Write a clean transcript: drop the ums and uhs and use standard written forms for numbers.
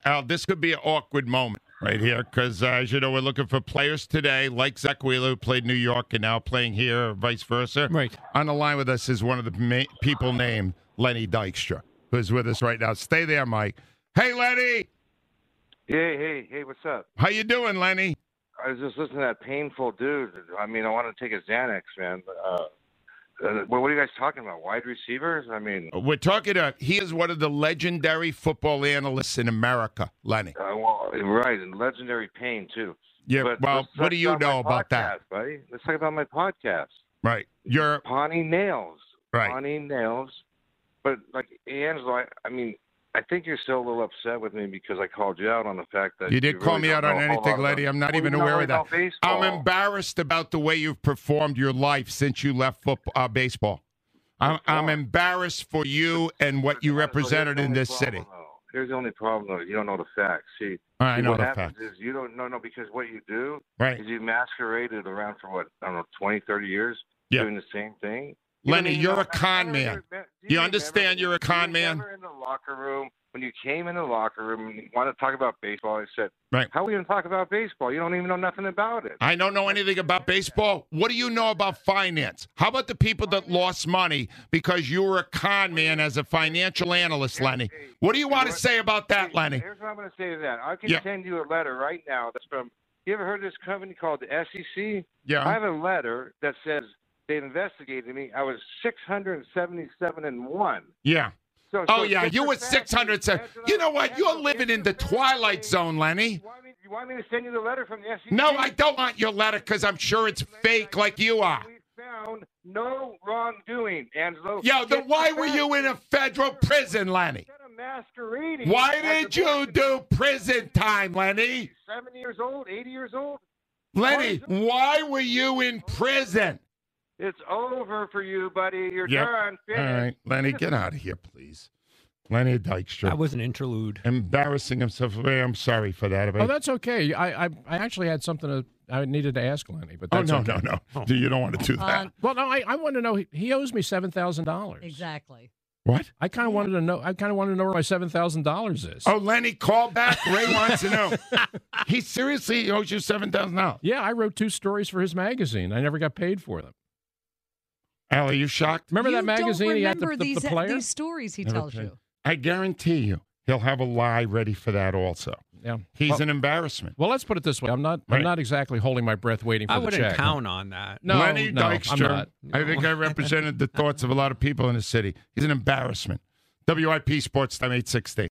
Al, this could be an awkward moment right here because, as you know, we're looking for players today, like Zach Wheeler, who played New York and now playing here, or vice versa. Right. On the line with us is one of the people named Lenny Dykstra, who's with us right now. Stay there, Mike. Hey, Lenny. Hey, what's up? How you doing, Lenny? I was just listening to that painful dude. I mean, I want to take a Xanax, man. What are you guys talking about? Wide receivers? I mean, We're talking he is one of the legendary football analysts in America, Lenny. well, right, and legendary pain, too. Yeah, But well, let's what talk do you know about podcast, that? buddy? Let's talk about my podcast. Right. You're Pawnee Nails. right. Pawnee Nails. But, like, Angelo, I mean, I think you're still a little upset with me because I called you out on the fact that You didn't call really me don't out on know a whole anything, lot Lenny. about- I'm not Well, even you know aware of that. about baseball. I'm embarrassed about the way you've performed your life since you left baseball. I'm embarrassed for you and what you represented in this city. Here's the only problem, though. You don't know the facts. See, I know what the happens facts. is you don't know, because what you do Right. is you masqueraded around for, 20, 30 years Yeah. doing the same thing. Lenny, You you're know, a con man. You understand you're a con man? In the locker room, when you came in the locker room and you wanted to talk about baseball, I said, Right. how are we going to talk about baseball? You don't even know nothing about it. I don't know anything about baseball. What do you know about finance? How about the people that lost money because you were a con man as a financial analyst, Lenny? What do you want to say about that, Lenny? Here's what I'm going to say to that. I can Yeah. send you a letter right now that's from, you ever heard of this company called the SEC? Yeah. I have a letter that says they've investigated me. I was 677-1. Yeah. So, Oh, yeah, just you for were that, 607. You know what? You're living in the twilight zone, Lenny. You want me to send you the letter from the SEC? No, I don't want your letter because I'm sure it's fake like you are. We found no wrongdoing, Angelo. Yo, then why were you in a federal prison, Lenny? Instead of masquerading. Why as did a you boy, do prison time, Lenny? 70 years old, 80 years old? Lenny, why were you in prison? It's over for you, buddy. You're Yep. done. Finished. All right, Lenny, get out of here, please. Lenny Dykstra. That was an interlude. Embarrassing himself. I'm sorry for that. Oh, that's okay. I actually had something I needed to ask Lenny, but Oh, that's no, okay. no. You don't want to do that. Well, no, I want to know. He owes me $7,000. Exactly. What? I kind of wanted to know. I kind of wanted to know where my $7,000 is. Oh, Lenny, call back. Ray wants to know. He seriously owes you $7,000. Yeah, I wrote 2 stories for his magazine. I never got paid for them. Al, are you shocked? Remember You that magazine? Don't He had remember the player. these stories he tells paid. you. I guarantee you he'll have a lie ready for that also. Yeah, He's an embarrassment. Well, let's put it this way. I'm not exactly holding my breath waiting for I the wouldn't check. count on that. No, Lenny no, I'm Dykstra. not. I think I represented the thoughts of a lot of people in the city. He's an embarrassment. WIP Sports Time 860.